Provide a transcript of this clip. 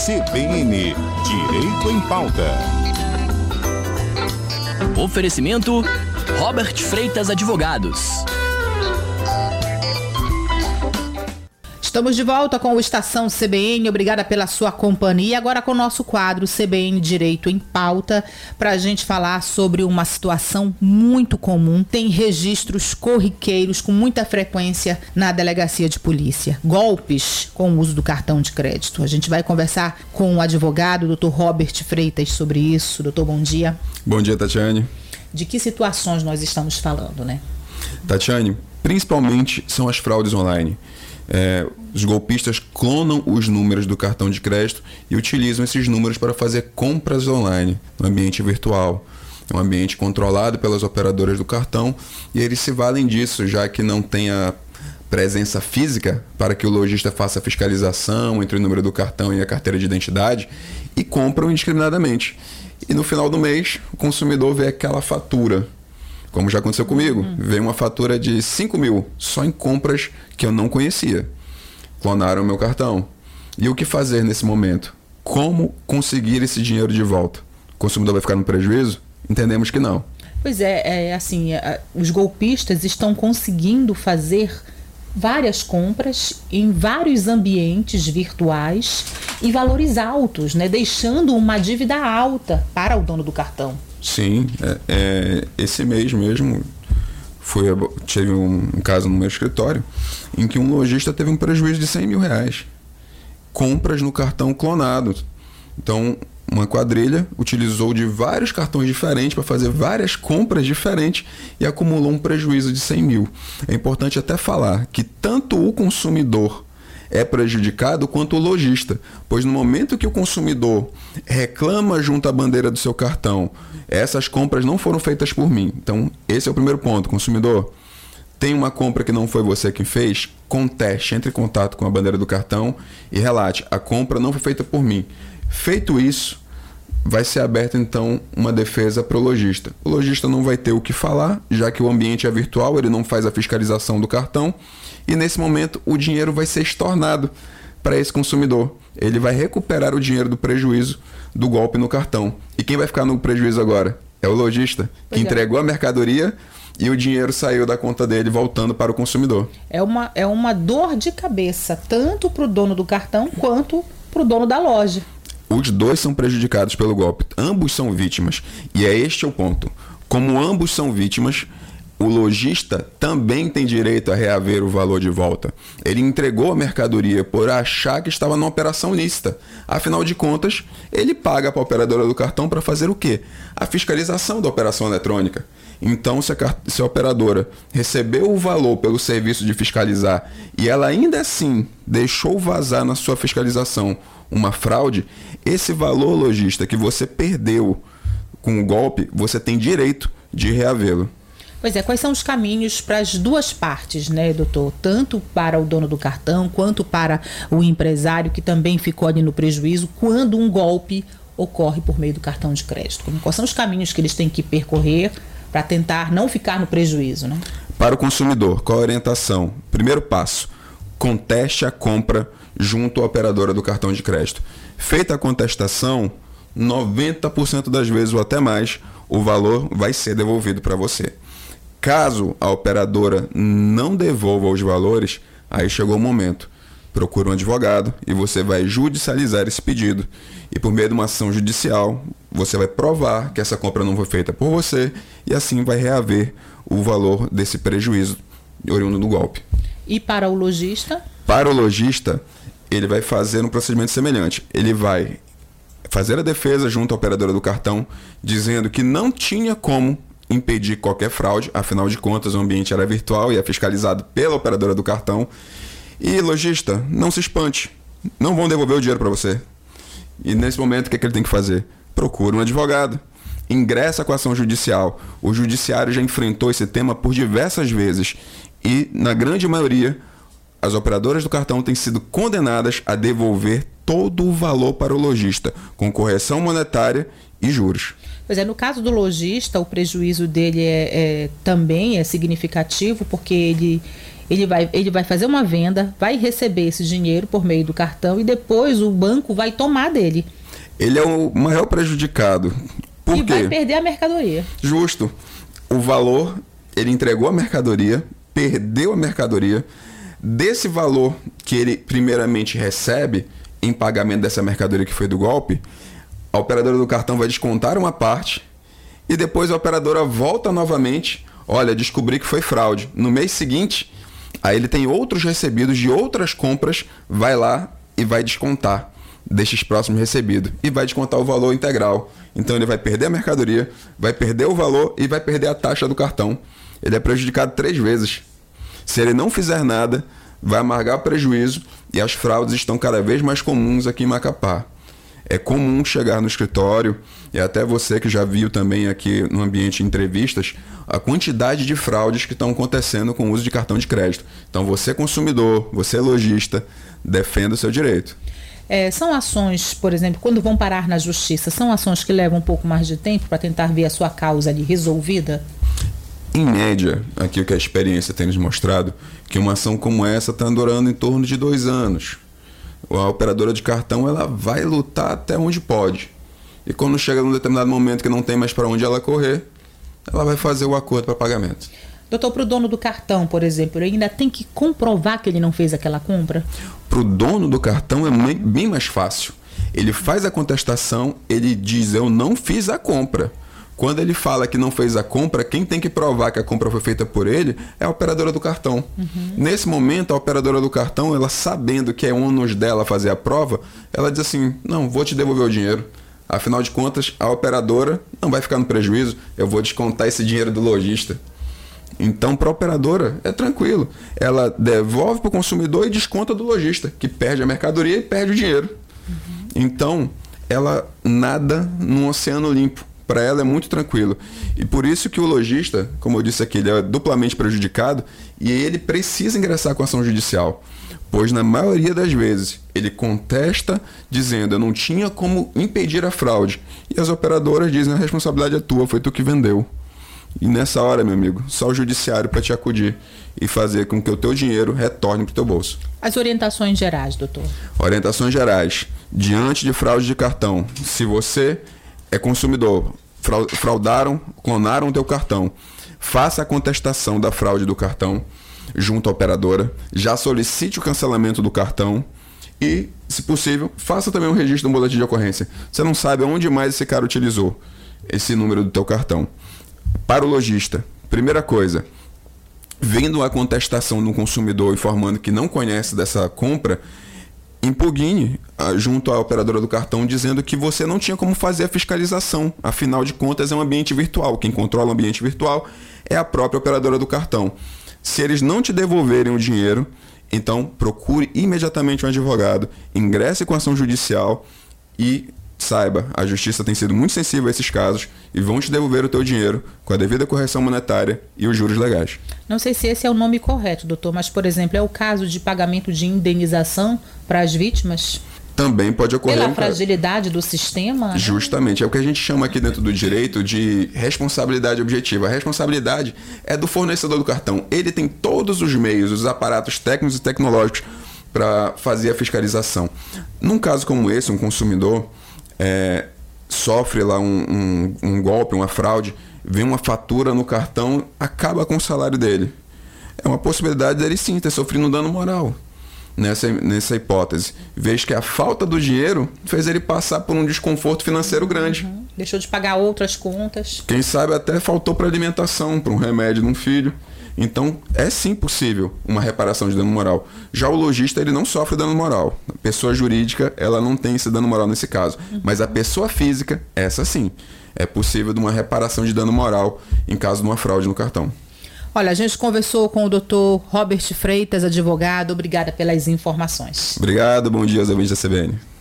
CBN Direito em Pauta. Oferecimento Robert Freitas Advogados. Estamos de volta com o Estação CBN, obrigada pela sua companhia. Agora com o nosso quadro CBN Direito em Pauta, para a gente falar sobre uma situação muito comum. Tem registros corriqueiros com muita frequência na delegacia de polícia. Golpes com o uso do cartão de crédito. A gente vai conversar com o advogado, Dr. Robert Freitas, sobre isso. Doutor, bom dia. Bom dia, Tatiane. De que situações nós estamos falando, né? Tatiane, principalmente são as fraudes online. Os golpistas clonam os números do cartão de crédito e utilizam esses números para fazer compras online no ambiente virtual. É um ambiente controlado pelas operadoras do cartão e eles se valem disso, já que não tem a presença física para que o lojista faça a fiscalização entre o número do cartão e a carteira de identidade, e compram indiscriminadamente. E no final do mês, o consumidor vê aquela fatura, como já aconteceu comigo. Veio uma fatura de 5 mil, só em compras que eu não conhecia. Clonaram o meu cartão. E o que fazer nesse momento? Como conseguir esse dinheiro de volta? O consumidor vai ficar no prejuízo? Entendemos que não. Pois os golpistas estão conseguindo fazer várias compras em vários ambientes virtuais em valores altos, né? Deixando uma dívida alta para o dono do cartão. Sim, esse mês mesmo teve um caso no meu escritório em que um lojista teve um prejuízo de 100 mil reais. Compras no cartão clonado. Então, uma quadrilha utilizou de vários cartões diferentes para fazer várias compras diferentes e acumulou um prejuízo de 100 mil. É importante até falar que tanto o consumidor é prejudicado quanto o lojista, pois no momento que o consumidor reclama junto à bandeira do seu cartão, essas compras não foram feitas por mim. Então, esse é o primeiro ponto. Consumidor, tem uma compra que não foi você que fez? Conteste, entre em contato com a bandeira do cartão e relate, a compra não foi feita por mim. Feito isso, vai ser aberta então uma defesa para o lojista. O lojista não vai ter o que falar, já que o ambiente é virtual, ele não faz a fiscalização do cartão, e nesse momento o dinheiro vai ser estornado para esse consumidor. Ele vai recuperar o dinheiro do prejuízo do golpe no cartão. E quem vai ficar no prejuízo agora? É o lojista, que entregou a mercadoria e o dinheiro saiu da conta dele voltando para o consumidor. É uma dor de cabeça, tanto para o dono do cartão quanto para o dono da loja. Os dois são prejudicados pelo golpe. Ambos são vítimas. E este é o ponto. Como ambos são vítimas, o lojista também tem direito a reaver o valor de volta. Ele entregou a mercadoria por achar que estava numa operação lícita. Afinal de contas, ele paga para a operadora do cartão para fazer o quê? A fiscalização da operação eletrônica. Então, se a operadora recebeu o valor pelo serviço de fiscalizar e ela ainda assim deixou vazar na sua fiscalização uma fraude, esse valor, lojista, que você perdeu com o golpe, você tem direito de reavê-lo. Pois é, quais são os caminhos para as duas partes, né, doutor? Tanto para o dono do cartão, quanto para o empresário que também ficou ali no prejuízo quando um golpe ocorre por meio do cartão de crédito. Quais são os caminhos que eles têm que percorrer para tentar não ficar no prejuízo, né? Para o consumidor, qual a orientação? Primeiro passo, conteste a compra junto à operadora do cartão de crédito. Feita a contestação, 90% das vezes ou até mais, o valor vai ser devolvido para você. Caso a operadora não devolva os valores, aí chegou o momento. Procura um advogado e você vai judicializar esse pedido. E por meio de uma ação judicial, você vai provar que essa compra não foi feita por você e assim vai reaver o valor desse prejuízo oriundo do golpe. E para o lojista? Para o lojista, ele vai fazer um procedimento semelhante. Ele vai fazer a defesa junto à operadora do cartão, dizendo que não tinha como impedir qualquer fraude, afinal de contas o ambiente era virtual e é fiscalizado pela operadora do cartão. E lojista, não se espante, não vão devolver o dinheiro para você. E nesse momento, o que ele tem que fazer? Procura um advogado, ingressa com a ação judicial. O judiciário já enfrentou esse tema por diversas vezes e, na grande maioria, as operadoras do cartão têm sido condenadas a devolver todo o valor para o lojista, com correção monetária e juros. Pois é, no caso do lojista, o prejuízo dele também é significativo, porque Ele vai fazer uma venda, vai receber esse dinheiro por meio do cartão e depois o banco vai tomar dele. Ele é o maior prejudicado. Por quê? Vai perder a mercadoria. Justo. O valor, ele entregou a mercadoria, perdeu a mercadoria. Desse valor que ele primeiramente recebe em pagamento dessa mercadoria que foi do golpe, a operadora do cartão vai descontar uma parte e depois a operadora volta novamente. Olha, descobri que foi fraude. No mês seguinte, aí ele tem outros recebidos de outras compras, vai lá e vai descontar destes próximos recebidos e vai descontar o valor integral. Então ele vai perder a mercadoria, vai perder o valor e vai perder a taxa do cartão. Ele é prejudicado 3 vezes. Se ele não fizer nada, vai amargar o prejuízo e as fraudes estão cada vez mais comuns aqui em Macapá. É comum chegar no escritório, e até você que já viu também aqui no ambiente de entrevistas, a quantidade de fraudes que estão acontecendo com o uso de cartão de crédito. Então você consumidor, você lojista, defenda o seu direito. São ações, por exemplo, quando vão parar na justiça, são ações que levam um pouco mais de tempo para tentar ver a sua causa ali resolvida? Em média, aqui o que a experiência tem nos mostrado, que uma ação como essa está durando em torno de 2 anos. A operadora de cartão ela vai lutar até onde pode. E quando chega num determinado momento que não tem mais para onde ela correr, ela vai fazer o acordo para pagamento. Doutor, para o dono do cartão, por exemplo, ele ainda tem que comprovar que ele não fez aquela compra? Para o dono do cartão é bem mais fácil. Ele faz a contestação, ele diz, eu não fiz a compra. Quando ele fala que não fez a compra, quem tem que provar que a compra foi feita por ele é a operadora do cartão. Nesse momento, a operadora do cartão, ela sabendo que é ônus dela fazer a prova, ela diz assim, não, vou te devolver o dinheiro. Afinal de contas, a operadora não vai ficar no prejuízo, eu vou descontar esse dinheiro do lojista. Então, para a operadora, é tranquilo. Ela devolve para o consumidor e desconta do lojista, que perde a mercadoria e perde o dinheiro. Então, ela nada num oceano limpo. Para ela é muito tranquilo. E por isso que o lojista, como eu disse aqui, ele é duplamente prejudicado e ele precisa ingressar com ação judicial. Pois na maioria das vezes ele contesta dizendo eu não tinha como impedir a fraude. E as operadoras dizem a responsabilidade é tua, foi tu que vendeu. E nessa hora, meu amigo, só o judiciário para te acudir e fazer com que o teu dinheiro retorne para o teu bolso. As orientações gerais, doutor? Orientações gerais. Diante de fraude de cartão, se você é consumidor, fraudaram, clonaram o teu cartão, faça a contestação da fraude do cartão junto à operadora, já solicite o cancelamento do cartão e, se possível, faça também um registro do boletim de ocorrência. Você não sabe onde mais esse cara utilizou esse número do teu cartão. Para o lojista, primeira coisa, vendo a contestação do consumidor informando que não conhece dessa compra, impugne junto à operadora do cartão dizendo que você não tinha como fazer a fiscalização. Afinal de contas, é um ambiente virtual. Quem controla o ambiente virtual é a própria operadora do cartão. Se eles não te devolverem o dinheiro, então procure imediatamente um advogado, ingresse com ação judicial e saiba, a justiça tem sido muito sensível a esses casos e vão te devolver o teu dinheiro com a devida correção monetária e os juros legais. Não sei se esse é o nome correto, doutor, mas, por exemplo, é o caso de pagamento de indenização para as vítimas? Também pode ocorrer. Pela fragilidade do sistema? Justamente. É o que a gente chama aqui dentro do direito de responsabilidade objetiva. A responsabilidade é do fornecedor do cartão. Ele tem todos os meios, os aparatos técnicos e tecnológicos para fazer a fiscalização. Num caso como esse, um consumidor sofre lá um golpe, uma fraude, vem uma fatura no cartão, acaba com o salário dele. É uma possibilidade dele sim ter sofrido um dano moral nessa hipótese. Veja que a falta do dinheiro fez ele passar por um desconforto financeiro grande. Deixou de pagar outras contas. Quem sabe até faltou para alimentação, para um remédio de um filho. Então, é sim possível uma reparação de dano moral. Já o lojista, ele não sofre dano moral. A pessoa jurídica, ela não tem esse dano moral nesse caso. Mas a pessoa física, essa sim. É possível de uma reparação de dano moral em caso de uma fraude no cartão. Olha, a gente conversou com o Dr. Robert Freitas, advogado. Obrigada pelas informações. Obrigado, bom dia aos ouvintes da CBN.